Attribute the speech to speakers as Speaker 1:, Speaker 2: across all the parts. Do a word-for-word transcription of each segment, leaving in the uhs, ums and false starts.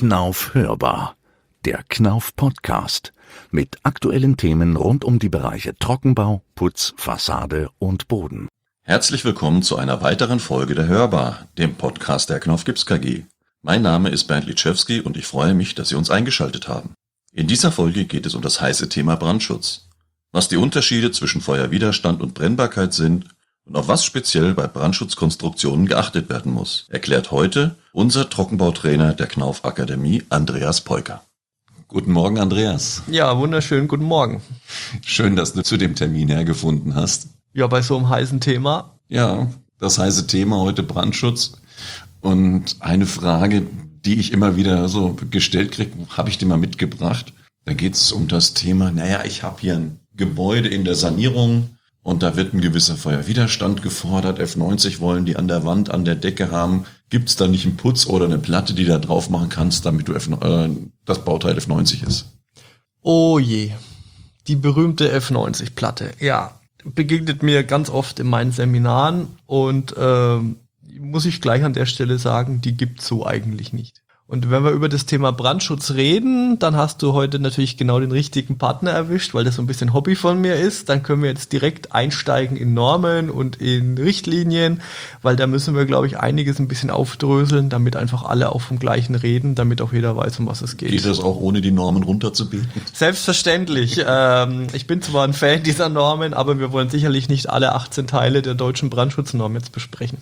Speaker 1: Knauf hörbar, der Knauf Podcast mit aktuellen Themen rund um die Bereiche Trockenbau, Putz, Fassade und Boden.
Speaker 2: Herzlich willkommen zu einer weiteren Folge der Hörbar, dem Podcast der Knauf Gips K G. Mein Name ist Bernd Litschewski und ich freue mich, dass Sie uns eingeschaltet haben. In dieser Folge geht es um das heiße Thema Brandschutz. Was die Unterschiede zwischen Feuerwiderstand und Brennbarkeit sind und auf was speziell bei Brandschutzkonstruktionen geachtet werden muss, erklärt heute unser Trockenbautrainer der Knauf Akademie, Andreas Peuker. Guten Morgen, Andreas.
Speaker 3: Ja, wunderschön, guten Morgen.
Speaker 2: Schön, dass du zu dem Termin hergefunden hast.
Speaker 3: Ja, bei so einem heißen Thema.
Speaker 2: Ja, das heiße Thema heute Brandschutz. Und eine Frage, die ich immer wieder so gestellt kriege, habe ich dir mal mitgebracht. Da geht es um das Thema, naja, ich habe hier ein Gebäude in der Sanierung und da wird ein gewisser Feuerwiderstand gefordert. F neunzig wollen die an der Wand, an der Decke haben. Gibt es da nicht einen Putz oder eine Platte, die da drauf machen kannst, damit du F, äh, das Bauteil F neunzig ist?
Speaker 3: Oh je, die berühmte F neunzig Platte. Ja, begegnet mir ganz oft in meinen Seminaren und ähm, muss ich gleich an der Stelle sagen, die gibt's so eigentlich nicht. Und wenn wir über das Thema Brandschutz reden, dann hast du heute natürlich genau den richtigen Partner erwischt, weil das so ein bisschen Hobby von mir ist. Dann können wir jetzt direkt einsteigen in Normen und in Richtlinien, weil da müssen wir, glaube ich, einiges ein bisschen aufdröseln, damit einfach alle auch vom Gleichen reden, damit auch jeder weiß, um was es geht.
Speaker 2: Geht das auch ohne die Normen runterzubeten?
Speaker 3: Selbstverständlich. ähm, ich bin zwar ein Fan dieser Normen, aber wir wollen sicherlich nicht alle achtzehn Teile der deutschen Brandschutznorm jetzt besprechen.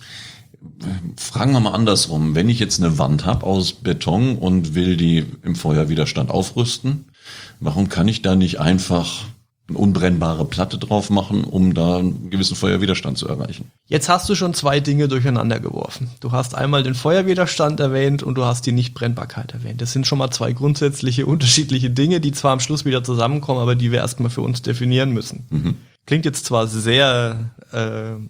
Speaker 2: Fragen wir mal andersrum. Wenn ich jetzt eine Wand habe aus Beton und will die im Feuerwiderstand aufrüsten, warum kann ich da nicht einfach eine unbrennbare Platte drauf machen, um da einen gewissen Feuerwiderstand zu erreichen?
Speaker 3: Jetzt hast du schon zwei Dinge durcheinander geworfen. Du hast einmal den Feuerwiderstand erwähnt und du hast die Nichtbrennbarkeit erwähnt. Das sind schon mal zwei grundsätzliche, unterschiedliche Dinge, die zwar am Schluss wieder zusammenkommen, aber die wir erstmal für uns definieren müssen. Mhm. Klingt jetzt zwar sehr... Äh,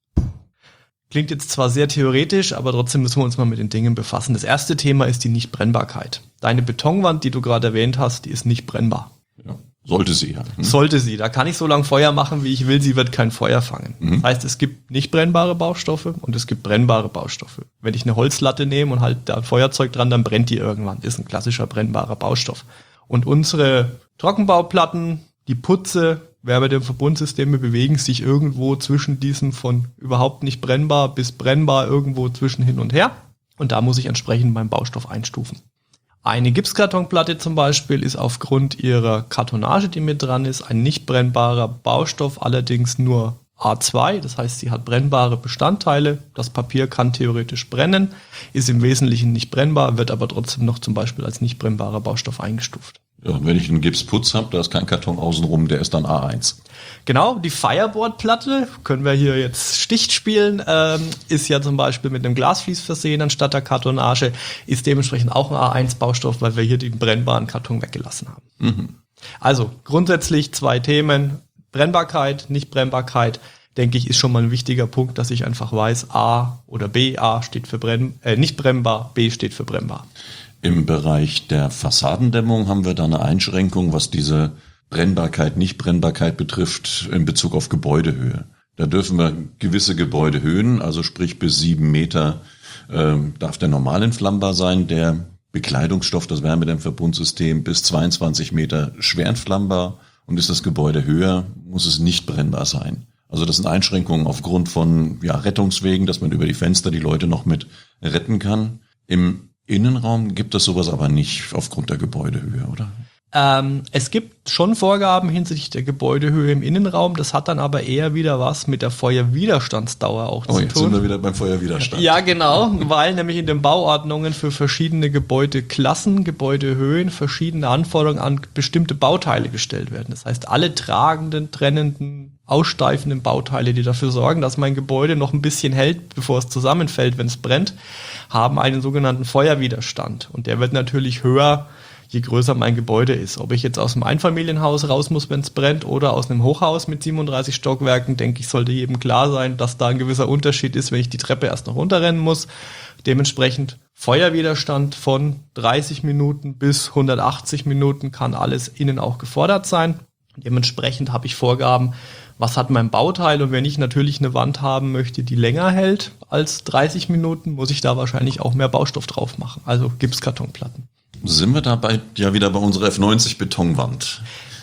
Speaker 3: Klingt jetzt zwar sehr theoretisch, aber trotzdem müssen wir uns mal mit den Dingen befassen. Das erste Thema ist die Nichtbrennbarkeit. Deine Betonwand, die du gerade erwähnt hast, die ist nicht brennbar.
Speaker 2: Ja, sollte sie ja. Hm?
Speaker 3: Sollte sie. Da kann ich so lange Feuer machen, wie ich will. Sie wird kein Feuer fangen. Mhm. Das heißt, es gibt nicht brennbare Baustoffe und es gibt brennbare Baustoffe. Wenn ich eine Holzlatte nehme und halt da Feuerzeug dran, dann brennt die irgendwann. Das ist ein klassischer brennbarer Baustoff. Und unsere Trockenbauplatten, die Putze, Wärmedämmverbundsysteme bewegen sich irgendwo zwischen diesen von überhaupt nicht brennbar bis brennbar irgendwo zwischen hin und her. Und da muss ich entsprechend meinen Baustoff einstufen. Eine Gipskartonplatte zum Beispiel ist aufgrund ihrer Kartonage, die mit dran ist, ein nicht brennbarer Baustoff, allerdings nur A zwei. Das heißt, sie hat brennbare Bestandteile. Das Papier kann theoretisch brennen, ist im Wesentlichen nicht brennbar, wird aber trotzdem noch zum Beispiel als nicht brennbarer Baustoff eingestuft.
Speaker 2: Ja, und wenn ich einen Gipsputz habe, da ist kein Karton außenrum, der ist dann A eins.
Speaker 3: Genau, die Fireboard-Platte, können wir hier jetzt Stich spielen, ähm, ist ja zum Beispiel mit einem Glasvlies versehen anstatt der Kartonage, ist dementsprechend auch ein A eins Baustoff, weil wir hier den brennbaren Karton weggelassen haben. Mhm. Also grundsätzlich zwei Themen, Brennbarkeit, Nichtbrennbarkeit, denke ich, ist schon mal ein wichtiger Punkt, dass ich einfach weiß, A oder B, A steht für brenn, äh, nicht brennbar, B steht für brennbar.
Speaker 2: Im Bereich der Fassadendämmung haben wir da eine Einschränkung, was diese Brennbarkeit, Nichtbrennbarkeit betrifft, in Bezug auf Gebäudehöhe. Da dürfen wir gewisse Gebäudehöhen, also sprich bis sieben Meter, äh, darf der normal entflammbar sein, der Bekleidungsstoff, das Wärmedämmverbundsystem bis zweiundzwanzig Meter schwer entflammbar und ist das Gebäude höher, muss es nicht brennbar sein. Also das sind Einschränkungen aufgrund von ja, Rettungswegen, dass man über die Fenster die Leute noch mit retten kann. Im Innenraum gibt es sowas aber nicht aufgrund der Gebäudehöhe, oder?
Speaker 3: Ähm, es gibt schon Vorgaben hinsichtlich der Gebäudehöhe im Innenraum. Das hat dann aber eher wieder was mit der Feuerwiderstandsdauer auch
Speaker 2: oh,
Speaker 3: zu
Speaker 2: jetzt
Speaker 3: tun.
Speaker 2: Sind wir wieder beim Feuerwiderstand.
Speaker 3: Ja, genau, weil nämlich in den Bauordnungen für verschiedene Gebäudeklassen, Gebäudehöhen verschiedene Anforderungen an bestimmte Bauteile gestellt werden. Das heißt, alle tragenden, trennenden, aussteifenden Bauteile, die dafür sorgen, dass mein Gebäude noch ein bisschen hält, bevor es zusammenfällt, wenn es brennt, haben einen sogenannten Feuerwiderstand. Und der wird natürlich höher, je größer mein Gebäude ist. Ob ich jetzt aus einem Einfamilienhaus raus muss, wenn es brennt, oder aus einem Hochhaus mit siebenunddreißig Stockwerken, denke ich, sollte jedem klar sein, dass da ein gewisser Unterschied ist, wenn ich die Treppe erst noch runterrennen muss. Dementsprechend Feuerwiderstand von dreißig Minuten bis hundertachtzig Minuten kann alles innen auch gefordert sein. Dementsprechend habe ich Vorgaben, was hat mein Bauteil, und wenn ich natürlich eine Wand haben möchte, die länger hält als dreißig Minuten, muss ich da wahrscheinlich auch mehr Baustoff drauf machen, also Gipskartonplatten.
Speaker 2: Sind wir dabei ja wieder bei unserer F neunzig Betonwand,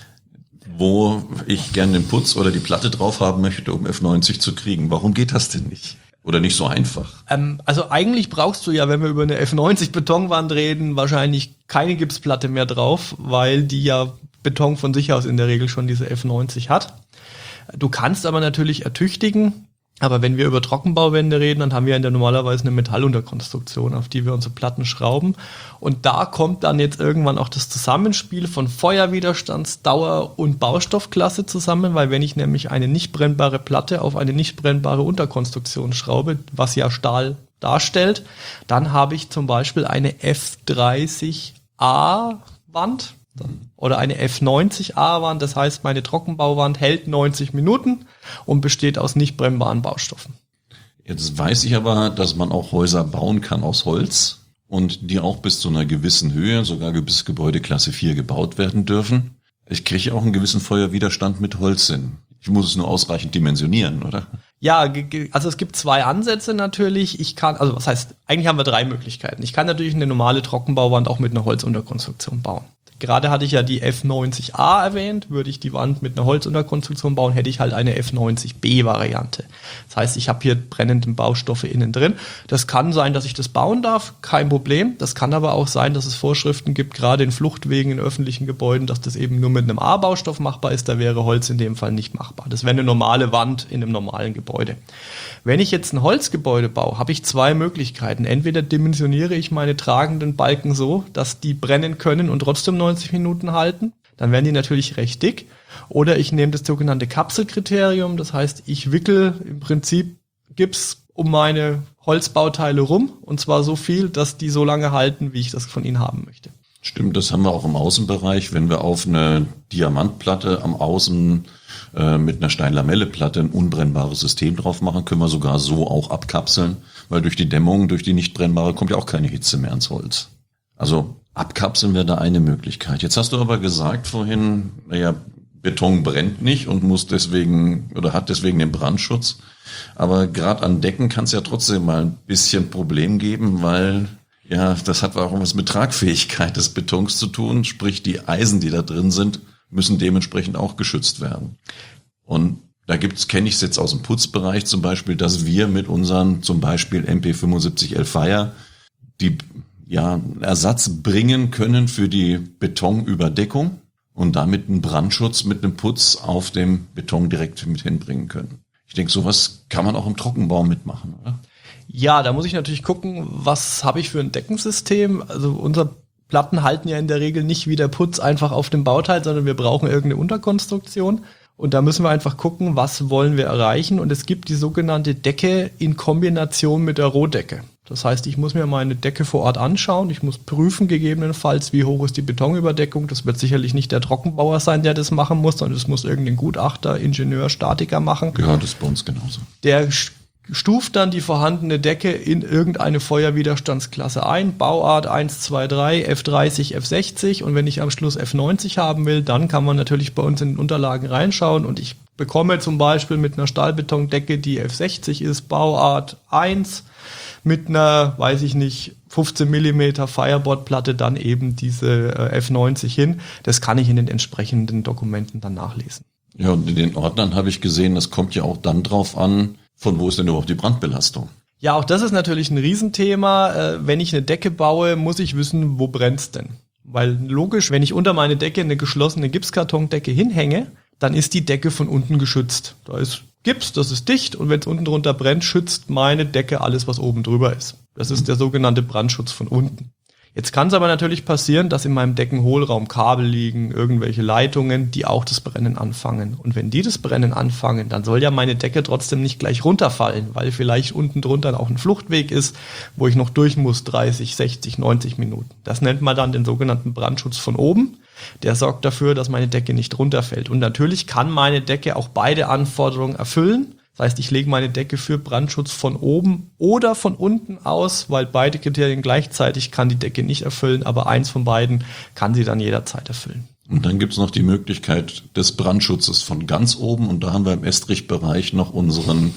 Speaker 2: wo ich gerne den Putz oder die Platte drauf haben möchte, um F neunzig zu kriegen. Warum geht das denn nicht? Oder nicht so einfach?
Speaker 3: Ähm, also eigentlich brauchst du ja, wenn wir über eine F neunzig Betonwand reden, wahrscheinlich keine Gipsplatte mehr drauf, weil die ja Beton von sich aus in der Regel schon diese F neunzig hat. Du kannst aber natürlich ertüchtigen, aber wenn wir über Trockenbauwände reden, dann haben wir in der normalerweise eine Metallunterkonstruktion, auf die wir unsere Platten schrauben. Und da kommt dann jetzt irgendwann auch das Zusammenspiel von Feuerwiderstandsdauer und Baustoffklasse zusammen, weil wenn ich nämlich eine nicht brennbare Platte auf eine nicht brennbare Unterkonstruktion schraube, was ja Stahl darstellt, dann habe ich zum Beispiel eine F dreißig A Wand oder eine F neunzig A Wand. Das heißt, meine Trockenbauwand hält neunzig Minuten und besteht aus nicht brennbaren Baustoffen.
Speaker 2: Jetzt weiß ich aber, dass man auch Häuser bauen kann aus Holz und die auch bis zu einer gewissen Höhe, sogar bis Gebäudeklasse vier gebaut werden dürfen. Ich kriege auch einen gewissen Feuerwiderstand mit Holz hin. Ich muss es nur ausreichend dimensionieren, oder?
Speaker 3: Ja, also es gibt zwei Ansätze natürlich. Ich kann, also was heißt, eigentlich haben wir drei Möglichkeiten. Ich kann natürlich eine normale Trockenbauwand auch mit einer Holzunterkonstruktion bauen. Gerade hatte ich ja die F neunzig A erwähnt. Würde ich die Wand mit einer Holzunterkonstruktion bauen, hätte ich halt eine F neunzig B Variante. Das heißt, ich habe hier brennende Baustoffe innen drin. Das kann sein, dass ich das bauen darf, kein Problem. Das kann aber auch sein, dass es Vorschriften gibt, gerade in Fluchtwegen in öffentlichen Gebäuden, dass das eben nur mit einem A-Baustoff machbar ist. Da wäre Holz in dem Fall nicht machbar. Das wäre eine normale Wand in einem normalen Gebäude. Wenn ich jetzt ein Holzgebäude baue, habe ich zwei Möglichkeiten. Entweder dimensioniere ich meine tragenden Balken so, dass die brennen können und trotzdem neunzig Minuten halten. Dann werden die natürlich recht dick. Oder ich nehme das sogenannte Kapselkriterium. Das heißt, ich wickel im Prinzip Gips um meine Holzbauteile rum. Und zwar so viel, dass die so lange halten, wie ich das von ihnen haben möchte.
Speaker 2: Stimmt, das haben wir auch im Außenbereich. Wenn wir auf eine Diamantplatte am Außen äh, mit einer Steinlamelleplatte ein unbrennbares System drauf machen, können wir sogar so auch abkapseln, weil durch die Dämmung, durch die nicht brennbare, kommt ja auch keine Hitze mehr ins Holz. Also abkapseln wäre da eine Möglichkeit. Jetzt hast du aber gesagt vorhin, naja, Beton brennt nicht und muss deswegen oder hat deswegen den Brandschutz. Aber gerade an Decken kann es ja trotzdem mal ein bisschen Problem geben, weil ja, das hat auch was mit Tragfähigkeit des Betons zu tun. Sprich, die Eisen, die da drin sind, müssen dementsprechend auch geschützt werden. Und da gibt's, kenne ich es jetzt aus dem Putzbereich zum Beispiel, dass wir mit unseren zum Beispiel M P fünfundsiebzig L Fire die ja Ersatz bringen können für die Betonüberdeckung und damit einen Brandschutz mit einem Putz auf dem Beton direkt mit hinbringen können. Ich denke, sowas kann man auch im Trockenbau mitmachen, oder?
Speaker 3: Ja, da muss ich natürlich gucken, was habe ich für ein Deckensystem. Also unsere Platten halten ja in der Regel nicht wie der Putz einfach auf dem Bauteil, sondern wir brauchen irgendeine Unterkonstruktion. Und da müssen wir einfach gucken, was wollen wir erreichen. Und es gibt die sogenannte Decke in Kombination mit der Rohdecke. Das heißt, ich muss mir meine Decke vor Ort anschauen. Ich muss prüfen gegebenenfalls, wie hoch ist die Betonüberdeckung. Das wird sicherlich nicht der Trockenbauer sein, der das machen muss, sondern das muss irgendein Gutachter, Ingenieur, Statiker machen.
Speaker 2: Ja, das ist bei uns genauso.
Speaker 3: Der stuft dann die vorhandene Decke in irgendeine Feuerwiderstandsklasse ein, Bauart eins, zwei, drei, F dreißig, F sechzig, und wenn ich am Schluss F neunzig haben will, dann kann man natürlich bei uns in den Unterlagen reinschauen und ich bekomme zum Beispiel mit einer Stahlbetondecke, die F sechzig ist, Bauart eins, mit einer, weiß ich nicht, fünfzehn Millimeter Fireboard-Platte dann eben diese äh, F neunzig hin. Das kann ich in den entsprechenden Dokumenten dann nachlesen.
Speaker 2: Ja, und in den Ordnern habe ich gesehen, das kommt ja auch dann drauf an, von wo ist denn überhaupt die Brandbelastung?
Speaker 3: Ja, auch das ist natürlich ein Riesenthema. Äh, wenn ich eine Decke baue, muss ich wissen, wo brennt's denn? Weil logisch, wenn ich unter meine Decke eine geschlossene Gipskartondecke hinhänge, dann ist die Decke von unten geschützt. Da ist Gips, das ist dicht, und wenn es unten drunter brennt, schützt meine Decke alles, was oben drüber ist. Das ist der sogenannte Brandschutz von unten. Jetzt kann es aber natürlich passieren, dass in meinem Deckenhohlraum Kabel liegen, irgendwelche Leitungen, die auch das Brennen anfangen. Und wenn die das Brennen anfangen, dann soll ja meine Decke trotzdem nicht gleich runterfallen, weil vielleicht unten drunter auch ein Fluchtweg ist, wo ich noch durch muss, dreißig, sechzig, neunzig Minuten. Das nennt man dann den sogenannten Brandschutz von oben. Der sorgt dafür, dass meine Decke nicht runterfällt. Und natürlich kann meine Decke auch beide Anforderungen erfüllen. Das heißt, ich lege meine Decke für Brandschutz von oben oder von unten aus, weil beide Kriterien gleichzeitig kann die Decke nicht erfüllen, aber eins von beiden kann sie dann jederzeit erfüllen.
Speaker 2: Und dann gibt's noch die Möglichkeit des Brandschutzes von ganz oben, und da haben wir im Estrich-Bereich noch unseren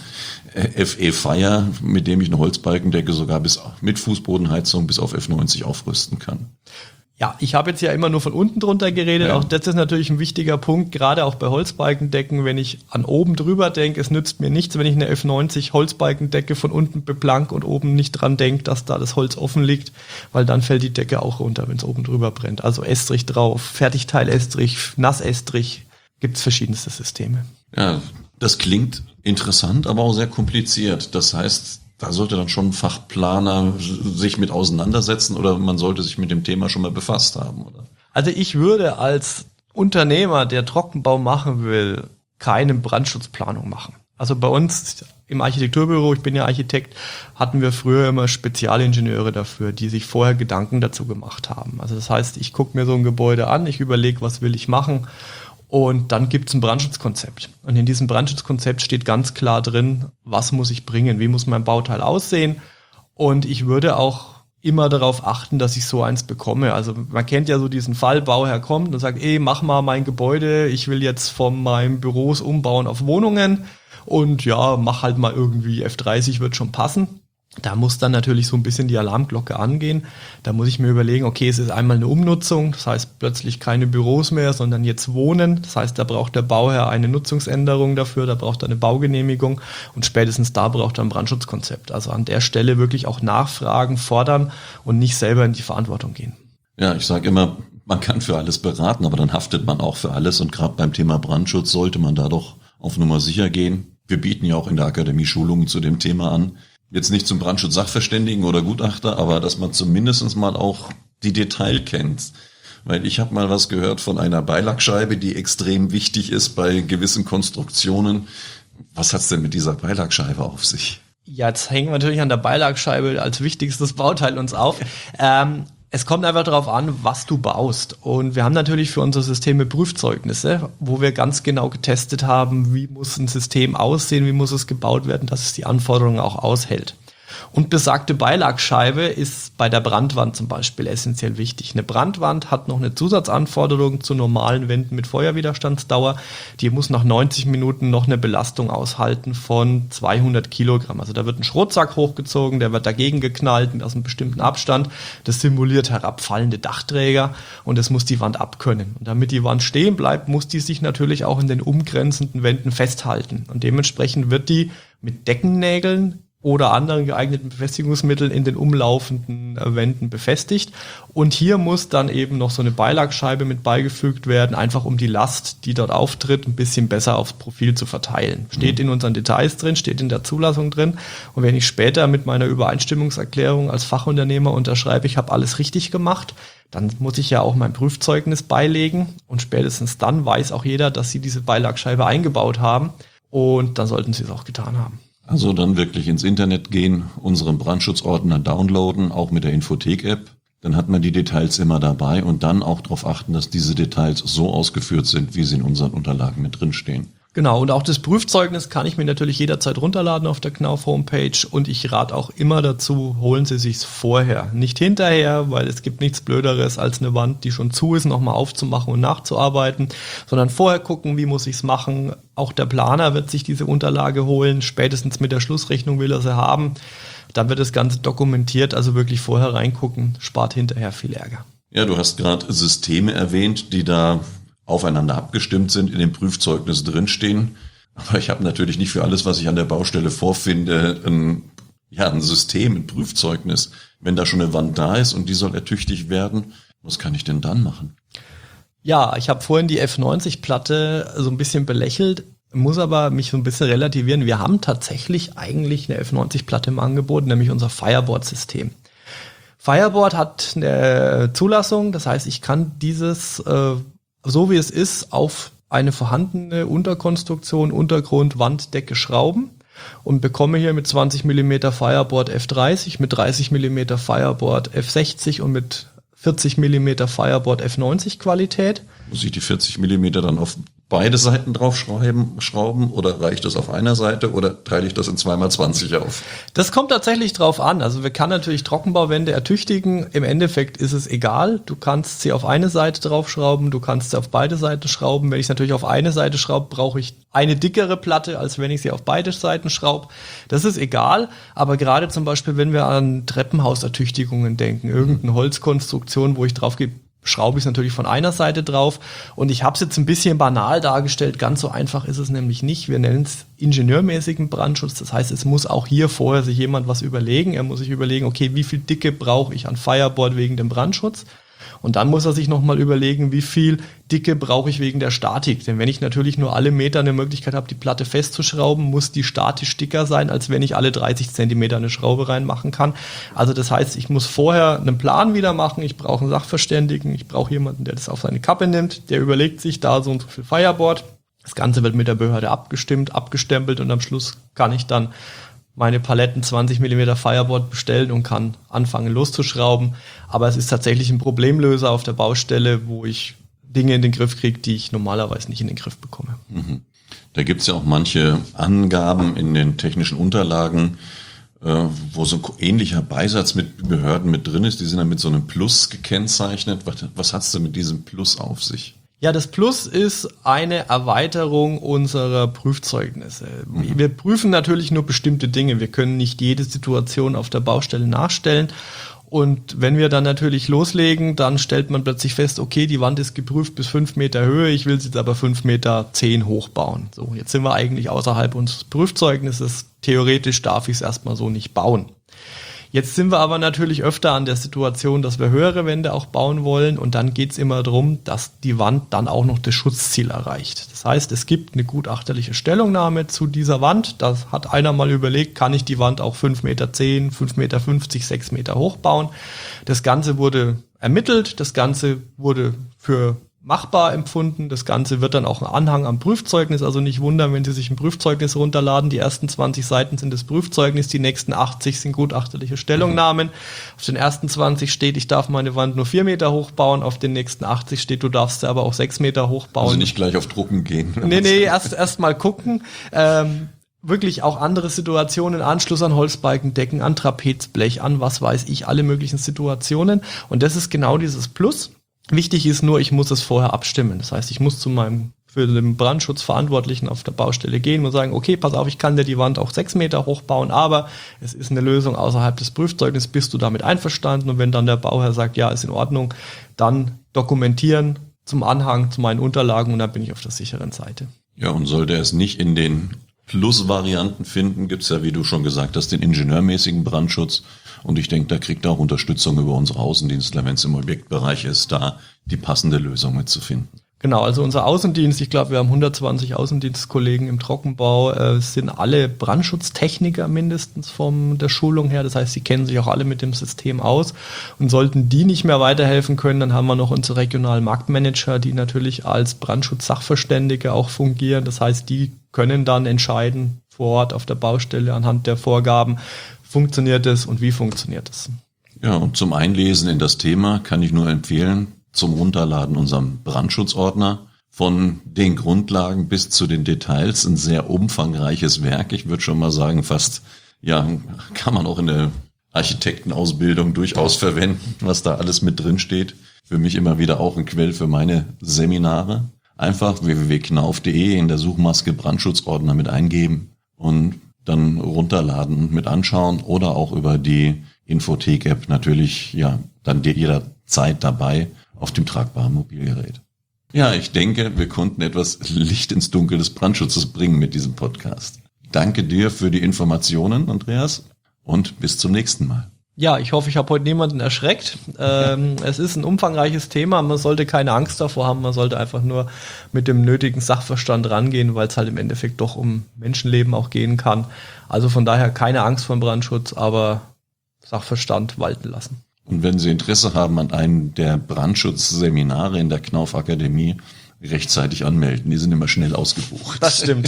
Speaker 2: F E Fire, mit dem ich eine Holzbalkendecke sogar bis mit Fußbodenheizung bis auf F neunzig aufrüsten kann.
Speaker 3: Ja, ich habe jetzt ja immer nur von unten drunter geredet.
Speaker 2: Ja.
Speaker 3: Auch das ist natürlich ein wichtiger Punkt, gerade auch bei Holzbalkendecken, wenn ich an oben drüber denke. Es nützt mir nichts, wenn ich eine F neunzig Holzbalkendecke von unten beplank und oben nicht dran denke, dass da das Holz offen liegt, weil dann fällt die Decke auch runter, wenn es oben drüber brennt. Also Estrich drauf, Fertigteil-Estrich, Nassestrich, gibt's verschiedenste Systeme.
Speaker 2: Ja, das klingt interessant, aber auch sehr kompliziert. Das heißt, da sollte dann schon ein Fachplaner sich mit auseinandersetzen oder man sollte sich mit dem Thema schon mal befasst haben, oder?
Speaker 3: Also ich würde als Unternehmer, der Trockenbau machen will, keine Brandschutzplanung machen. Also bei uns im Architekturbüro, ich bin ja Architekt, hatten wir früher immer Spezialingenieure dafür, die sich vorher Gedanken dazu gemacht haben. Also das heißt, ich gucke mir so ein Gebäude an, ich überlege, was will ich machen. Und dann gibt es ein Brandschutzkonzept. Und in diesem Brandschutzkonzept steht ganz klar drin, was muss ich bringen, wie muss mein Bauteil aussehen. Und ich würde auch immer darauf achten, dass ich so eins bekomme. Also man kennt ja so diesen Fall, Bauherr kommt und sagt, ey, mach mal mein Gebäude, ich will jetzt von meinen Büros umbauen auf Wohnungen. Und ja, mach halt mal irgendwie F dreißig, wird schon passen. Da muss dann natürlich so ein bisschen die Alarmglocke angehen. Da muss ich mir überlegen, okay, es ist einmal eine Umnutzung, das heißt plötzlich keine Büros mehr, sondern jetzt Wohnen. Das heißt, da braucht der Bauherr eine Nutzungsänderung dafür, da braucht er eine Baugenehmigung und spätestens da braucht er ein Brandschutzkonzept. Also an der Stelle wirklich auch nachfragen, fordern und nicht selber in die Verantwortung gehen.
Speaker 2: Ja, ich sage immer, man kann für alles beraten, aber dann haftet man auch für alles. Und gerade beim Thema Brandschutz sollte man da doch auf Nummer sicher gehen. Wir bieten ja auch in der Akademie Schulungen zu dem Thema an. Jetzt nicht zum Brandschutz-Sachverständigen oder Gutachter, aber dass man zumindest mal auch die Detail kennt. Weil ich habe mal was gehört von einer Beilagscheibe, die extrem wichtig ist bei gewissen Konstruktionen. Was hat's denn mit dieser Beilagscheibe auf sich?
Speaker 3: Ja, jetzt hängen wir natürlich an der Beilagscheibe als wichtigstes Bauteil uns auf. ähm, Es kommt einfach darauf an, was du baust. Und wir haben natürlich für unsere Systeme Prüfzeugnisse, wo wir ganz genau getestet haben, wie muss ein System aussehen, wie muss es gebaut werden, dass es die Anforderungen auch aushält. Und besagte Beilagscheibe ist bei der Brandwand zum Beispiel essentiell wichtig. Eine Brandwand hat noch eine Zusatzanforderung zu normalen Wänden mit Feuerwiderstandsdauer. Die muss nach neunzig Minuten noch eine Belastung aushalten von zweihundert Kilogramm. Also da wird ein Schrotsack hochgezogen, der wird dagegen geknallt aus einem bestimmten Abstand. Das simuliert herabfallende Dachträger und es muss die Wand abkönnen. Und damit die Wand stehen bleibt, muss die sich natürlich auch in den umgrenzenden Wänden festhalten. Und dementsprechend wird die mit Deckennägeln oder anderen geeigneten Befestigungsmitteln in den umlaufenden Wänden befestigt. Und hier muss dann eben noch so eine Beilagscheibe mit beigefügt werden, einfach um die Last, die dort auftritt, ein bisschen besser aufs Profil zu verteilen. Steht in unseren Details drin, steht in der Zulassung drin. Und wenn ich später mit meiner Übereinstimmungserklärung als Fachunternehmer unterschreibe, ich habe alles richtig gemacht, dann muss ich ja auch mein Prüfzeugnis beilegen. Und spätestens dann weiß auch jeder, dass sie diese Beilagscheibe eingebaut haben. Und dann sollten sie es auch getan haben.
Speaker 2: Also dann wirklich ins Internet gehen, unseren Brandschutzordner downloaden, auch mit der Infothek-App. Dann hat man die Details immer dabei und dann auch darauf achten, dass diese Details so ausgeführt sind, wie sie in unseren Unterlagen mit drinstehen.
Speaker 3: Genau, und auch das Prüfzeugnis kann ich mir natürlich jederzeit runterladen auf der Knauf Homepage und ich rate auch immer dazu, holen Sie sich's vorher, nicht hinterher, weil es gibt nichts Blöderes als eine Wand, die schon zu ist, nochmal aufzumachen und nachzuarbeiten, sondern vorher gucken, wie muss ich's machen. Auch der Planer wird sich diese Unterlage holen, spätestens mit der Schlussrechnung will er sie haben. Dann wird das Ganze dokumentiert, also wirklich vorher reingucken, spart hinterher viel Ärger.
Speaker 2: Ja, du hast gerade Systeme erwähnt, die da aufeinander abgestimmt sind, in dem Prüfzeugnis drinstehen. Aber ich habe natürlich nicht für alles, was ich an der Baustelle vorfinde, ein, ja, ein System, ein Prüfzeugnis. Wenn da schon eine Wand da ist und die soll ertüchtigt werden, was kann ich denn dann machen?
Speaker 3: Ja, ich habe vorhin die F neunzig Platte so ein bisschen belächelt, muss aber mich so ein bisschen relativieren. Wir haben tatsächlich eigentlich eine F neunzig Platte im Angebot, nämlich unser Fireboard-System. Fireboard hat eine Zulassung, das heißt, ich kann dieses äh, so wie es ist, auf eine vorhandene Unterkonstruktion, Untergrund, Wanddecke schrauben und bekomme hier mit zwanzig Millimeter Fireboard F dreißig, mit dreißig Millimeter Fireboard F sechzig und mit vierzig Millimeter Fireboard F neunzig Qualität.
Speaker 2: Muss ich die vierzig Millimeter dann auf beide Seiten draufschrauben schrauben, oder reicht das auf einer Seite oder teile ich das in zwei mal zwanzig auf?
Speaker 3: Das kommt tatsächlich drauf an. Also wir können natürlich Trockenbauwände ertüchtigen. Im Endeffekt ist es egal. Du kannst sie auf eine Seite draufschrauben, du kannst sie auf beide Seiten schrauben. Wenn ich es natürlich auf eine Seite schraube, brauche ich eine dickere Platte, als wenn ich sie auf beide Seiten schraube. Das ist egal. Aber gerade zum Beispiel, wenn wir an Treppenhausertüchtigungen denken, irgendeine Holzkonstruktion, wo ich drauf gebe, schraube ich es natürlich von einer Seite drauf. Und ich habe es jetzt ein bisschen banal dargestellt. Ganz so einfach ist es nämlich nicht. Wir nennen es ingenieurmäßigen Brandschutz. Das heißt, es muss auch hier vorher sich jemand was überlegen. Er muss sich überlegen, okay, wie viel Dicke brauche ich an Fireboard wegen dem Brandschutz? Und dann muss er sich nochmal überlegen, wie viel Dicke brauche ich wegen der Statik. Denn wenn ich natürlich nur alle Meter eine Möglichkeit habe, die Platte festzuschrauben, muss die statisch dicker sein, als wenn ich alle dreißig Zentimeter eine Schraube reinmachen kann. Also das heißt, ich muss vorher einen Plan wieder machen. Ich brauche einen Sachverständigen. Ich brauche jemanden, der das auf seine Kappe nimmt. Der überlegt sich da so und so viel Fireboard. Das Ganze wird mit der Behörde abgestimmt, abgestempelt und am Schluss kann ich dann meine Paletten zwanzig Millimeter Fireboard bestellen und kann anfangen loszuschrauben. Aber es ist tatsächlich ein Problemlöser auf der Baustelle, wo ich Dinge in den Griff kriege, die ich normalerweise nicht in den Griff bekomme.
Speaker 2: Mhm. Da gibt's ja auch manche Angaben in den technischen Unterlagen, äh, wo so ein ähnlicher Beisatz mit Behörden mit drin ist. Die sind dann mit so einem Plus gekennzeichnet. Was, was hat's denn mit diesem Plus auf sich?
Speaker 3: Ja, das Plus ist eine Erweiterung unserer Prüfzeugnisse. Mhm. Wir prüfen natürlich nur bestimmte Dinge. Wir können nicht jede Situation auf der Baustelle nachstellen. Und wenn wir dann natürlich loslegen, dann stellt man plötzlich fest, okay, die Wand ist geprüft bis fünf Meter Höhe, ich will sie jetzt aber fünf Meter zehn hochbauen. So, jetzt sind wir eigentlich außerhalb unseres Prüfzeugnisses. Theoretisch darf ich es erstmal so nicht bauen. Jetzt sind wir aber natürlich öfter an der Situation, dass wir höhere Wände auch bauen wollen und dann geht es immer darum, dass die Wand dann auch noch das Schutzziel erreicht. Das heißt, es gibt eine gutachterliche Stellungnahme zu dieser Wand. Da hat einer mal überlegt, kann ich die Wand auch fünf Meter zehn, fünf Meter fünfzig, sechs Meter hoch bauen. Das Ganze wurde ermittelt, das Ganze wurde für machbar empfunden. Das Ganze wird dann auch ein Anhang am Prüfzeugnis, also nicht wundern, wenn Sie sich ein Prüfzeugnis runterladen. Die ersten zwanzig Seiten sind das Prüfzeugnis, die nächsten achtzig sind gutachterliche Stellungnahmen. Auf den ersten zwanzig steht, ich darf meine Wand nur vier Meter hoch bauen, auf den nächsten achtzig steht, du darfst sie aber auch sechs Meter hoch bauen.
Speaker 2: Also nicht gleich auf Drucken gehen.
Speaker 3: Nee, nee, erst, erst mal gucken. Ähm, wirklich auch andere Situationen, Anschluss an Holzbalkendecken, an Trapezblech, an was weiß ich, alle möglichen Situationen. Und das ist genau dieses Plus. Wichtig ist nur, ich muss es vorher abstimmen. Das heißt, ich muss zu meinem für den Brandschutzverantwortlichen auf der Baustelle gehen und sagen, okay, pass auf, ich kann dir die Wand auch sechs Meter hoch bauen, aber es ist eine Lösung außerhalb des Prüfzeugnisses, bist du damit einverstanden? Und wenn dann der Bauherr sagt, ja, ist in Ordnung, dann dokumentieren zum Anhang, zu meinen Unterlagen und dann bin ich auf der sicheren Seite.
Speaker 2: Ja, und sollte es nicht in den Plus-Varianten finden, gibt's ja, wie du schon gesagt hast, den ingenieurmäßigen Brandschutz. Und ich denke, da kriegt er auch Unterstützung über unsere Außendienstler, wenn es im Objektbereich ist, da die passende Lösung mitzufinden.
Speaker 3: Genau, also unser Außendienst, ich glaube, wir haben hundertzwanzig Außendienstkollegen im Trockenbau, äh, sind alle Brandschutztechniker mindestens von der Schulung her. Das heißt, sie kennen sich auch alle mit dem System aus. Und sollten die nicht mehr weiterhelfen können, dann haben wir noch unsere regionalen Marktmanager, die natürlich als Brandschutzsachverständige auch fungieren. Das heißt, die können dann entscheiden vor Ort auf der Baustelle anhand der Vorgaben, funktioniert es und wie funktioniert es.
Speaker 2: Ja, und zum Einlesen in das Thema kann ich nur empfehlen, zum Runterladen unserem Brandschutzordner. Von den Grundlagen bis zu den Details ein sehr umfangreiches Werk. Ich würde schon mal sagen, fast, ja, kann man auch in der Architektenausbildung durchaus verwenden, was da alles mit drin steht. Für mich immer wieder auch ein Quell für meine Seminare. Einfach w w w punkt knauf punkt de in der Suchmaske Brandschutzordner mit eingeben und dann runterladen und mit anschauen oder auch über die Infothek-App natürlich, ja, dann jederzeit dabei auf dem tragbaren Mobilgerät. Ja, ich denke, wir konnten etwas Licht ins Dunkel des Brandschutzes bringen mit diesem Podcast. Danke dir für die Informationen, Andreas, und bis zum nächsten Mal.
Speaker 3: Ja, ich hoffe, ich habe heute niemanden erschreckt. Ähm, es ist ein umfangreiches Thema, man sollte keine Angst davor haben, man sollte einfach nur mit dem nötigen Sachverstand rangehen, weil es halt im Endeffekt doch um Menschenleben auch gehen kann. Also von daher keine Angst vor dem Brandschutz, aber Sachverstand walten lassen.
Speaker 2: Und wenn Sie Interesse haben an einem der Brandschutzseminare in der Knauf Akademie, rechtzeitig anmelden, die sind immer schnell ausgebucht.
Speaker 3: Das stimmt.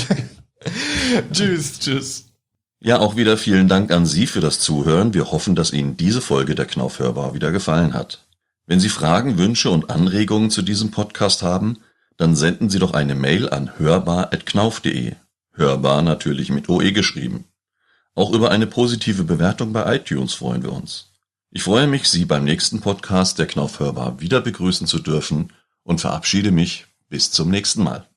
Speaker 3: Tschüss, tschüss.
Speaker 2: Ja, auch wieder vielen Dank an Sie für das Zuhören. Wir hoffen, dass Ihnen diese Folge der Knauf Hörbar wieder gefallen hat. Wenn Sie Fragen, Wünsche und Anregungen zu diesem Podcast haben, dann senden Sie doch eine Mail an hörbar at knauf punkt de. Hörbar natürlich mit O E geschrieben. Auch über eine positive Bewertung bei iTunes freuen wir uns. Ich freue mich, Sie beim nächsten Podcast der Knauf Hörbar wieder begrüßen zu dürfen und verabschiede mich bis zum nächsten Mal.